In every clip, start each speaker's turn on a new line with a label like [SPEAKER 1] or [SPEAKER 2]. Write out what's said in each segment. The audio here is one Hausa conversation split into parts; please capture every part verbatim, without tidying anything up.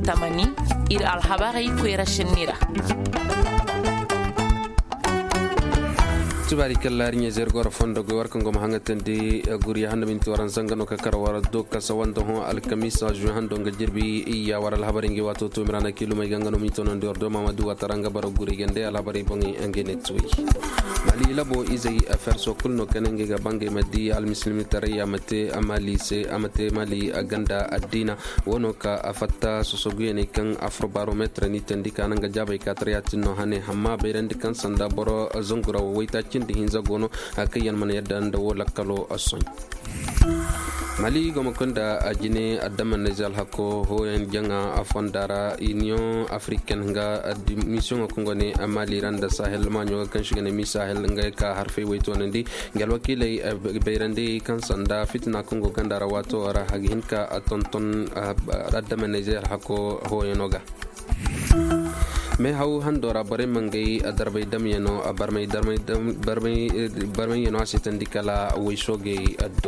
[SPEAKER 1] tamani ir alhabari ko rashinira
[SPEAKER 2] tubari kallari nye zergora fondo go warkan go mahangatende guri handa min toran sangano ka karawara do ka sawando ho alkamisa ju hando nga jirbi iya waral habari ngi wato to mirana kilo may gangano mi tonon do do mamadu wataranga baro guri gende al habari bongi angene tui mali labo izai affaire so kulno kanenge ga bangi madi al muslimi tariya mate amali se amate mali aganda adina wono ka afatta so soguyene kan afrobarometre ni tandika nanga jabe ka tariyatinno hane hamma beyrandi kan sanda boro zongura waita cindi hinza gono akayan man yadda da wala kalo ason mali goma konda ajine adama nezal hako hoyen janga afondara union africaine nga mission ko ngone amali randa sahel manyo kan shigane mi sahel nga ka harfe wayto nandi ngal wakile beyrande kan sanda fitna kongo gandara wato ara hagin ka tonton adama nezal hako hoyenoga me haw handora bare mangay adarbay damyano abarmay darmay barmay barmay yano asitandikala wishoge addo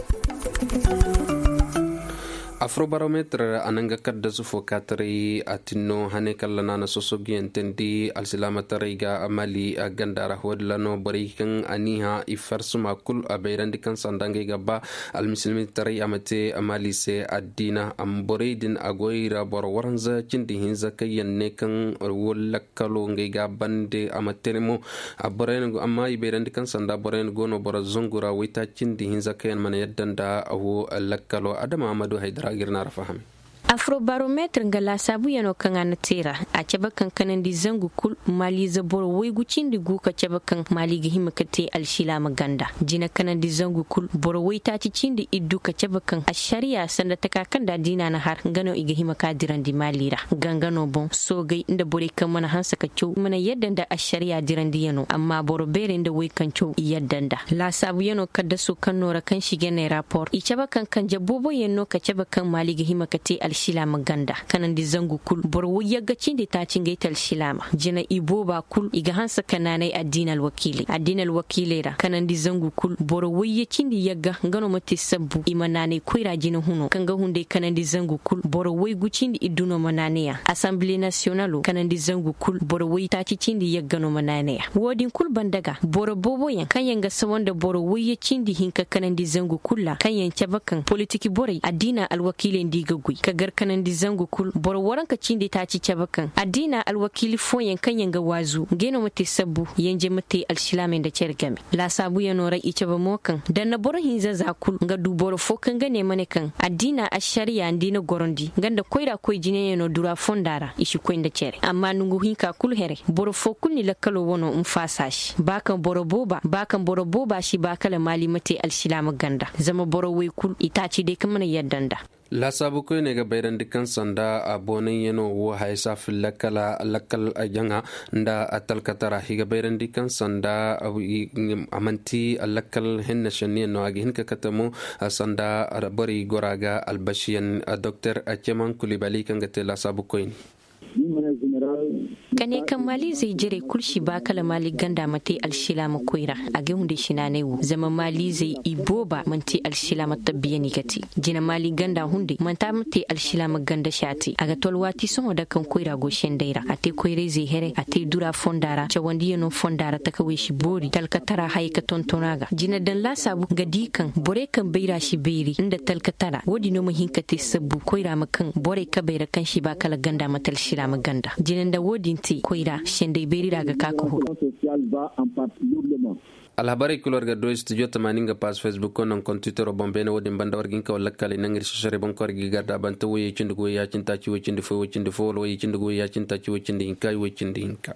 [SPEAKER 2] afrobarometre ananga kadda sufo katri atino hane kallana na sosogi entendi alsilama tariga amali agandara hodlano barikan aniha ifarsuma kul abeirandi kan sandange gaba almuslimi tari amate amali se adina amboridin agoira bor waranza cindi hinza kayanne kan wollakalo ngega bande amatenemo aboren amma ibeirandi kan sanda boren gono bor zongura wita cindi hinza kayan man yaddanda awu lakalo adama amadu haidara girna rafahami
[SPEAKER 3] afrobarometre nga la sabu yano kan anatira a caba kan kanan di zangu kul mali zabor wai gucin di guka caba kan mali ga himakate alshila maganda jina kanan di zangu kul bor wai ta ci cin di iddu ka caba kan a shari'a sanda ta kakan da dina na har gano iga himaka diran di malira gangano bon so gai inda bore kan mana hansa ka cew mana yadda da a shari'a diran di yano amma bor bere inda wai kan cew yadda da la sabu yano kadda su kan nora kan shige ne rapport i caba kan kan jabobo yano ka caba kan mali ga himakate shilama ganda kanan di zangu kul bor yaga cinde ta cinge tal shilama jina ibo ba kul iga hansa kananai addinal wakili addinal wakilera kanan di zangu kul bor wayya cinde yaga ngano mate sabbu imanane koira jina huno kanga hunde kanan di zangu kul bor way gucinde iduno mananiya assemblée nationale kanan di zangu kul bor way ta cinde yaga no mananiya wodin kul bandaga bor bobo yan kanyanga sawanda bor wayya cinde hinka kanan di zangu kulla kanyan cabakan politiki bore addina alwakile ndiga gui kagar kanan di zangu kul bor waran ka cindi ta ci cabakan addina alwakili fo yan kanyan ga wazu geno mate sabbu yanje mate alshilamen da cergame la sabu ya nora i caba mokan dan na bor hinza za kul ga du bor fo kan gane mane kan addina ashariya ndina gorondi ganda koira koy jine no dura fondara ishi koy da cere amma nungu hinka kul here bor fo kul ni lakalo wono um fasashi bakan bor boba bakan bor boba shi bakala mali mate alshilama ganda zama bor way kul itaci de kamana yaddanda
[SPEAKER 2] la sabu ko ne ga bayran dikan sanda a bonin yano wo haisa fil lakala lakal ajanga nda atalkatara higa bayran dikan sanda amanti lakal hinna shani no agi hinka katamo sanda bari goraga albashiyan docteur Acheman Kulibali kan ga la sabu ko ni kane kan mali zai jire kulshi ba kala mali ganda mate alshilama koira a ga hunde shinane wu zama mali zai iboba mante alshilama tabbiyani gati jina mali ganda hunde manta mate alshilama ganda shati aga tolwati son da kan koira go shendaira ate koire zai here ate dura fondara chawandi yano fondara takawe shi bori talkatara haika tontonaga jina dan la sabu gadi kan bore kan beira shi beiri inda talkatara wodi no mahinka te sabu koira makan bore ka beira kan shi ba kala ganda matal shilama ganda jina da wodin koira shende beri daga kaka hu alhabari kulor ga do studio tamaninga pas facebook ko non kon twitter bon bene wodi banda wargin ka wala kale nangir shashare bon ko gi garda banta woye cindu go ya cinta ci wo cindu fo wo cindu fo woye cindu go ya cinta ci wo cindu hinka wo cindu hinka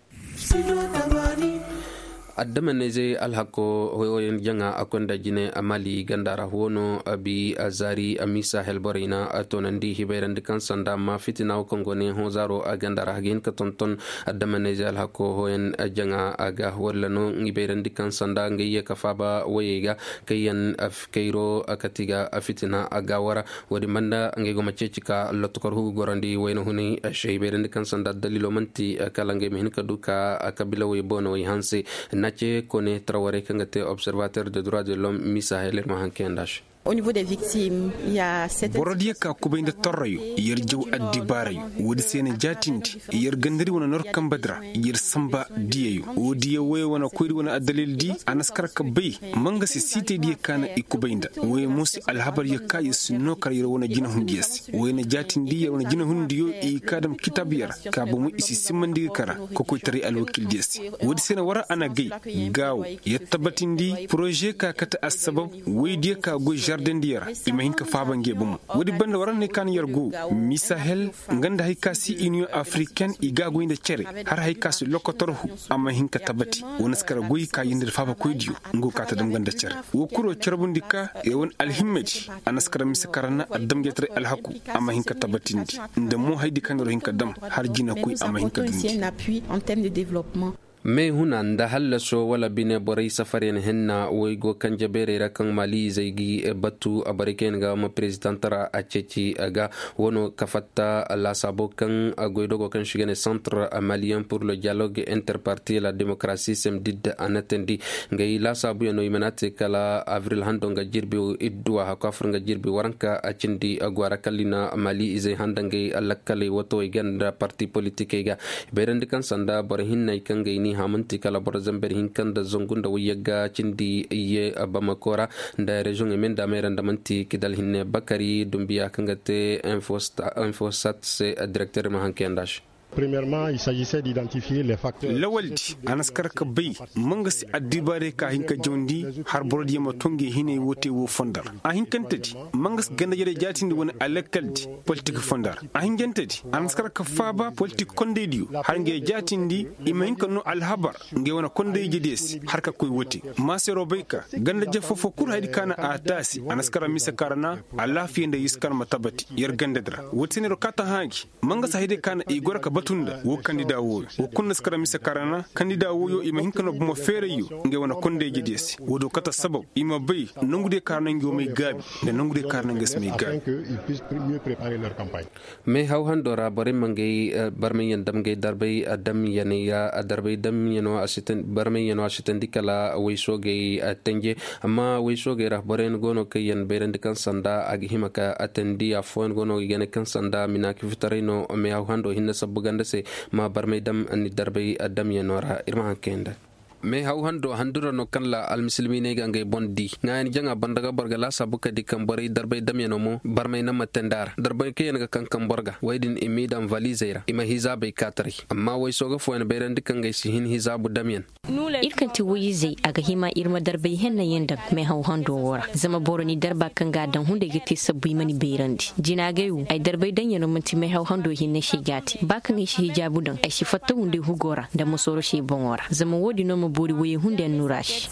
[SPEAKER 2] addama ne zai alhako hoyoyin janga akonda jine amali gandara hono abi azari amisa helborina atonandi hiberan de kansanda ma fitina kongo ne hozaro agandara hagin ka tonton addama ne zai alhako hoyen janga aga wallano hiberan de kansanda ngiye kafaba wayega kayan afkairo akatiga afitina agawara wadi manda ngego macecika lotokor hu gorandi wayno huni sheyberan de kansanda dalilo manti kalange men kaduka akabila way bono way hanse nace kone Traoré kangate observateur de droits de l'homme misa heler mahanke andash
[SPEAKER 4] Au niveau des victimes, il y a sept
[SPEAKER 5] borodiya ka kubainda torrayo yar jaw addi barayo wodi sene jatindi yar gandari wana nor kambadra yar samba diyayo wodi yawe wana koyri wana adalil di anaskar ka bay manga si site diya kana ikubainda we musi alhabar yakka yasno kar yar wana jina hundiyas we na jatindi yar wana jina hundiyo e kadam kitabiyar ka bamu isi simandi kara ko koy tari alwakil diyas wodi sene wara ana gay gaw yattabatindi projet ka kata asbab we diya ka go jardin diyara imahin ka fabange bum wodi banda waran ne kan yargu misahel nganda hay kasi union africaine igago inde cere har hay kasi lokotorhu amma hin ka tabati wona skara goyi ka yindir faba koydiyo ngo ka ta dam ganda cere wo kuro cerbundika e won alhimmeti anaskara misakarana addam getre alhaku amma hin ka tabatindi nde mo haydi kan ro hin ka dam har jina koy amma hin ka dindi
[SPEAKER 4] appui en termes de développement.
[SPEAKER 2] mai hunan da hallaso wala bine borai safarin henna wai go kan jabere rakan mali zaigi batu a bariken ga ma presidentara a ceci ga wono kafatta la sabokan goido go kan shigane centre malien pour le dialogue interparti la démocratie semdid anatendi ngai la sabu no imanate kala avril hando ga jirbi idwa ha kafr ga jirbi waranka a cindi agwara kalina mali izai handangai allakale wato iganda parti politique ga berandi kan sanda bor hinna kan gaini hamanti kala bor zamber hinkan da zongunda wiyaga cindi ye bamakora da region emen da mera ndamanti kidal hinne bakari dumbiya kangate infostat infosat se directeur mahankendash.
[SPEAKER 6] Premièrement, il s'agissait d'identifier les facteurs.
[SPEAKER 5] Lawaldi anaskar ka bay manga si addibare ka hinka jondi har borodi ma tonge hine wote wo fondar a hinkantadi manga ganda jere jatindi wona alakaldi politique fondar a hinkantadi anaskar ka faba politique kondediyo har nge jatindi ima hinka no alhabar nge wona kondeji des har ka koy wote masero bayka ganda je fofo kur haydi kana a tasi anaskara misa karana Allah fi nda yiskar matabati yar ganda dra wote ne ro kata hangi manga sa haydi kana e gorka batunda wo kandida wo wo kunna skara misa karana kandida wo yo ima hinkano buma fere yo nge wana kondeji des wodo kata sabab ima bay nangude karna ngi mai gabi da nangude karna ngi mai gabi me haw handora bare mangay barme yandam gay darbay adam yaniya darbay dam yano asitan barme yano asitan dikala wayso gay tenje amma wayso gay rahbaren gono kayen berend kan sanda agi himaka atendi afon gono gene kan sanda minaki fitarino me haw hando hinna sabuganda se ma barme dam ani darbay adam yanora irma kenda me haw hando handura no kan la al muslimine ga ngay bondi ngani janga bandaga borga la sabuka dikam bari darbay damyano mo barmay na matendar darbay ke nga kan kan borga waydin imidam valizeira ima hizabe katari amma way soga fo en beren dikam ngay sihin hizabu damyan
[SPEAKER 3] irkanti wize aga hima irma darbay henna yenda me haw hando wora zama boroni darba kan ga dan hunde gite sabbi mani berandi jinagayu ay darbay dan yano manti me haw hando hinna shigati bakan shi hijabu dan ay shi fatta hunde hugora da musoro shi bongora zama wodi no bori woye hunde nurash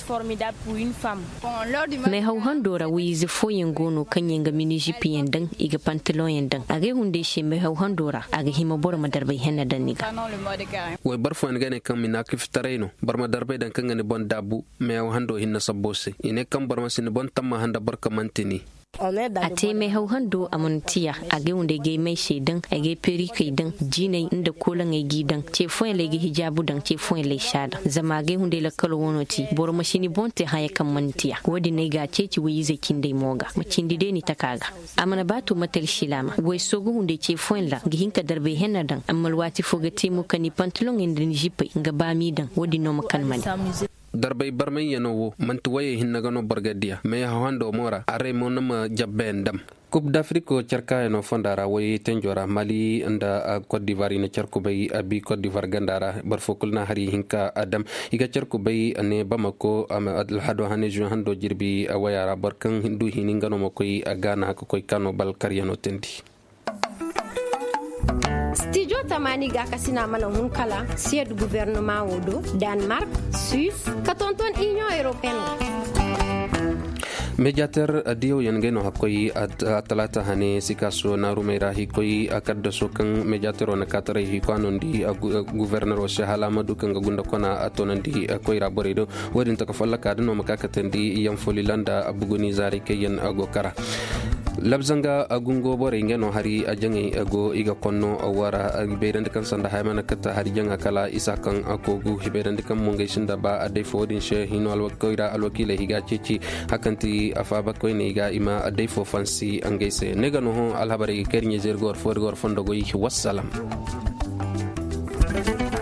[SPEAKER 3] me haw handora wize foyen gono kanyenga miniji piyendan iga pantalon yendan age hunde she me haw handora aga hima bora madarbe henna daniga
[SPEAKER 2] way barfo en gane kam minaki fitareno bar madarbe dan kangane bon dabu me haw hando hinna sabose ine kam bar masin bon tamma handa barka mantini
[SPEAKER 3] ate mai hau hando a muntiya a ga wanda ga mai shedan a ga peri kai dan jinai inda kolan ai gidan ce foin le ga hijabu dan ce foin le shada zama ga wanda la kalo wonoti bor mashini bonte haya kan muntiya wadi ne ga ce ci wayi zakin dai moga macin dide ni takaga amana batu matal shilama wai sogo wanda ce foin la ga hinka darbe henna dan amma wati foga timu kani pantalon inda ni jipai ga bami dan wadi no makan mani
[SPEAKER 2] darbay barmay yanowo mantu waye hinnagano bargadia me hawando mora are monama jabbendam Coupe d'Afrique cerka no fondara way tenjora Mali anda Côte d'Ivoire ne cerko bay abi Côte d'Ivoire gandara barfokul na hari hinka adam iga cerko bay ne Bamako am adl hado hane ju hando jirbi wayara barkan hindu hiningano makoy agana ko koy kano bal karyano tendi
[SPEAKER 7] Studio Tamani ga kasina mana hunkala sied gouvernement wodo Denmark, Suisse, katonton Union Européenne.
[SPEAKER 2] Mediateur dio yangeno hakoy atalata hane sikaso na rumera hikoy akadda sokan mediateur na katare hikano ndi gouverneur o shahala madu kanga gunda kona atonandi koy raboredo wadin takafalla kadno makakatendi yam folilanda abugoni zari kayen agokara labzanga agungo bore ngeno hari ajangi ago iga konno awara beirande kan sanda haymana kata hari janga kala isakan akogu beirande kan monge shinda ba ade fodin she hino alwakoira alwakile higa cici hakanti afaba koyne iga ima ade fo fansi angese negano ho alhabari kernye zergor forgor fondogo yi wassalam.